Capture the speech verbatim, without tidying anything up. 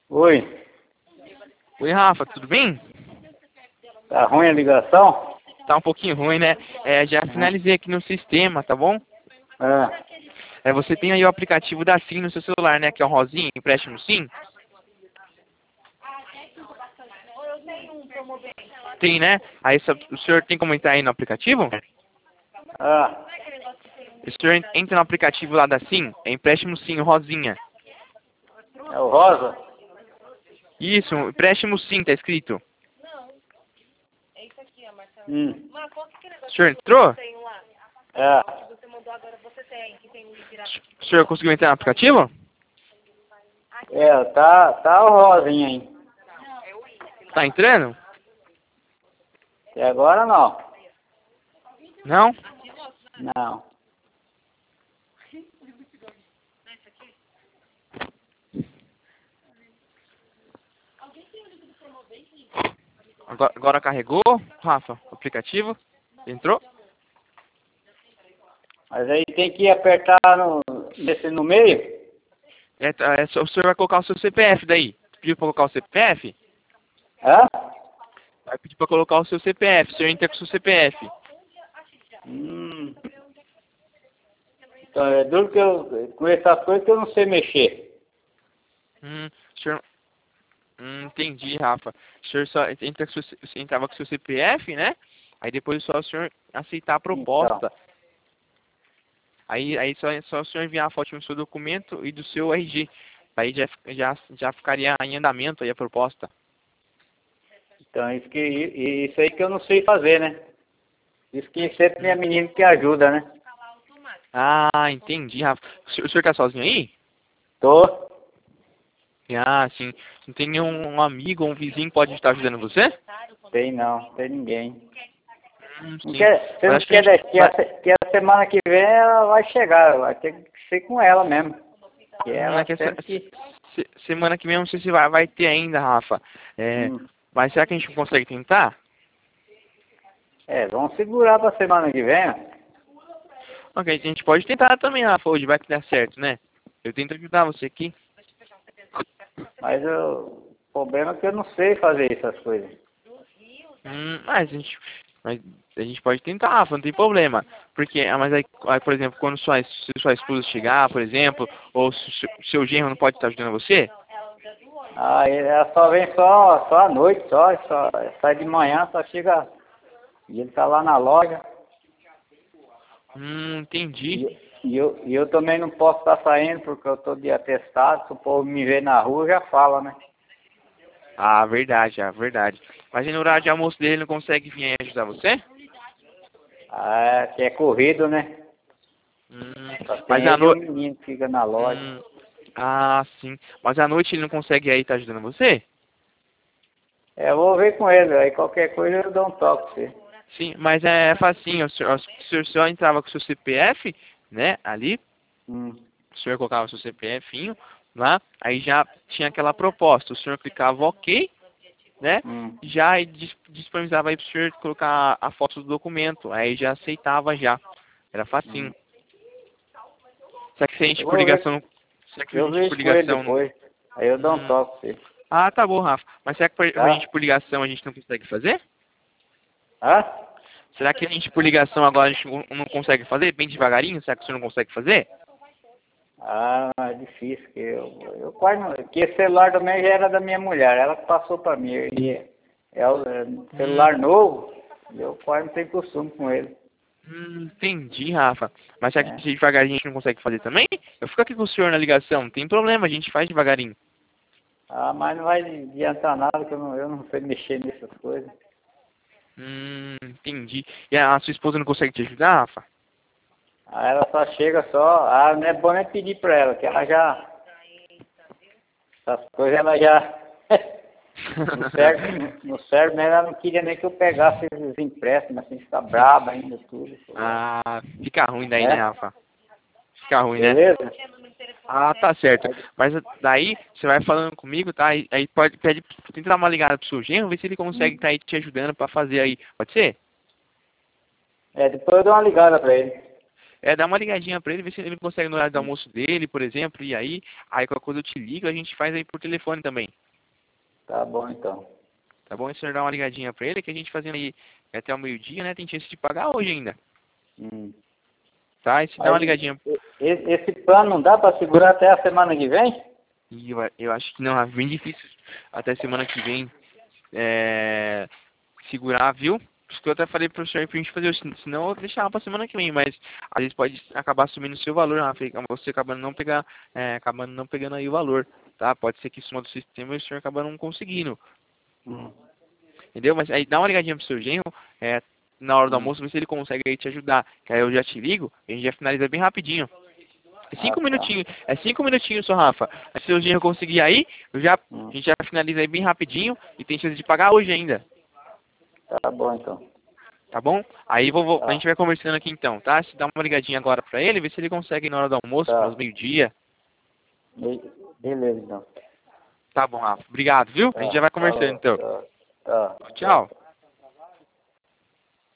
Oi, Oi, Rafa, tudo bem? tá ruim a ligação? Tá um pouquinho ruim, né? É, já Uhum. finalizei aqui no sistema, tá bom? É, É, você tem aí o aplicativo da SIM no seu celular, né? Que é o Rosinha, empréstimo SIM? Tem, né? Aí só- o senhor tem como entrar aí no aplicativo? ah, O senhor en- entra no aplicativo lá da SIM, é empréstimo SIM, o Rosinha. é o Rosa? Isso, empréstimo SIM, tá escrito. Hum, O senhor entrou? é, O senhor conseguiu entrar no aplicativo? é, tá, tá o Rosinha aí. Tá entrando? Até agora não. Não? Não. Agora, agora carregou, Rafa, o aplicativo? Entrou? Mas aí tem que apertar no, nesse no meio? É, tá, é, só- o senhor vai colocar o seu C P F daí. Pediu pra colocar o C P F? Hã? Vai pedir pra colocar o seu C P F. O senhor entra com o seu C P F. Hum. Então é duro que eu, com essas coisas que eu não sei mexer. Hum, o senhor... Hum, entendi, Rafa. O senhor só entra com o seu, você entrava com o seu C P F, né? Aí depois só o senhor aceitar a Então, proposta. Aí, aí só, só o senhor enviar a foto do seu documento e do seu R G. Aí já, já, já ficaria em andamento aí a proposta. então isso, que, isso aí que eu não sei fazer, né? Isso que sempre minha Hum. menina que ajuda, né? Ah, entendi, Rafa. O senhor, o senhor tá sozinho aí? Tô. Ah, sim. Não tem nenhum um amigo ou um vizinho que pode estar ajudando você? Tem não, tem ninguém. Hum, Não sim. quer, você Mas não acho que a quer gente deixar que vai... a, se- que a semana que vem ela vai chegar, vai ter que ser com ela mesmo. Que Hum, é ela que essa, sempre que. se- semana que vem eu não sei se vai, vai ter ainda, Rafa. É, Hum. mas será que a gente consegue tentar? É, vamos segurar pra semana que vem. Ok, a gente pode tentar também, Rafa, hoje vai que dá certo, né? Eu tento ajudar você aqui. Mas eu, o problema é que eu não sei fazer essas coisas. Hum, mas a gente, mas a gente pode tentar, Rafa, não tem problema. Porque, ah, mas aí, aí, por exemplo, quando sua, se sua esposa chegar, por exemplo, ou se o seu, seu genro não pode estar ajudando você? Ah, ela só vem só, só à noite, só, só sai de manhã, só chega. E ele tá lá na loja. Hum, entendi. E, e, eu, e eu também não posso estar saindo porque eu tô de atestado. Se o povo me ver na rua, já fala, né? Ah, verdade, ah, verdade. Mas aí no horário de almoço dele ele não consegue vir aí ajudar você? Ah, que é corrido, né? Hum, Só tem mas à ele e o noite... menino que fica na loja. Hum, ah, sim. Mas à noite ele não consegue aí estar ajudando você? É, eu vou ver com ele, aí qualquer coisa eu dou um toque pra você. Sim, mas é facinho. O senhor, o senhor só entrava com o seu C P F, né, ali. Hum, O senhor colocava o seu CPFinho lá. Aí já tinha aquela proposta. O senhor clicava OK, né? hum, Já dis- disponibilizava aí para o senhor colocar a foto do documento. Aí já aceitava já. Era facinho. hum. Só que se a gente Eu por vou ver, ligação... Será que a eu gente por vejo com ele ligação... depois. Aí eu dou um Hum, toque pra você. ah, tá bom, Rafa. Mas será que por- a Tá? gente por ligação a gente não consegue fazer? Hã? Será que a gente por ligação agora a gente não não consegue fazer? Bem devagarinho? Será que o senhor não consegue fazer? Ah, é difícil, que eu, eu quase não. Que esse celular também já era da minha mulher, ela que passou pra mim. E é, é o é, Hum, celular novo, e eu quase não tenho costume com ele. hum, entendi, Rafa. Mas será Né? que devagarinho a gente não consegue fazer também? Eu fico aqui com o senhor na ligação, não tem problema, a gente faz devagarinho. Ah, mas não vai adiantar nada, que eu não, eu não sei mexer nessas coisas. Hum, entendi. E a sua esposa não consegue te ajudar, Rafa? Ah, ela só chega só. Ah, não é bom nem pedir pra ela, que ela já. Essas coisas ela já. No serve, no serve, né? Ela não queria nem que eu pegasse esses empréstimos, assim, ficar braba ainda, tudo. Ah, fica ruim daí, né, Né? Rafa? Fica ruim, né? Beleza? Ah, tá certo. Aí, Mas daí você vai falando comigo, tá? Aí, aí pode pede, tenta dar uma ligada pro seu genro, ver se ele consegue tá aí te ajudando pra fazer aí. Pode ser? é, depois eu dou uma ligada pra ele. É, dá uma ligadinha pra ele, ver se ele consegue no horário do almoço dele, por exemplo, e aí, aí qualquer coisa eu te ligo, a gente faz aí por telefone também. Tá bom, então. Tá bom? E o senhor dá uma ligadinha pra ele, que a gente fazendo aí até o meio-dia, né? Tem chance de pagar hoje ainda. Hum. Tá? E se dá uma Aí, ligadinha. e- e- esse plano não dá para segurar até a semana que vem? E eu, eu acho que não, é bem difícil até semana que vem é, segurar, viu? Por isso que eu até falei pro senhor pra gente fazer isso, senão eu deixava pra semana que vem, mas às vezes pode acabar sumindo o seu valor, Rafa, e você acabando não pegar, é, acabando não pegando aí o valor, tá? Pode ser que suma do sistema e o senhor acaba não conseguindo, Hum. entendeu? Mas aí dá uma ligadinha pro seu genro, é, na hora do Hum. almoço, ver se ele consegue aí te ajudar, que aí eu já te ligo, e a gente já finaliza bem rapidinho. É Ah, cinco tá. minutinhos, é cinco minutinhos só, Rafa. Se o seu genro conseguir aí, eu já, Hum. a gente já finaliza aí bem rapidinho e tem chance de pagar hoje ainda. Tá bom, então. Tá bom? Aí vou, vou- a Tá. gente vai conversando aqui então, tá? Se dá uma ligadinha agora pra ele, ver se ele consegue na hora do almoço, Tá. nos meio-dia. Be- Beleza, então. Tá bom, Rafa. Obrigado, viu? A gente Tá. já vai conversando Falou. então. Tá. Tá. Tchau.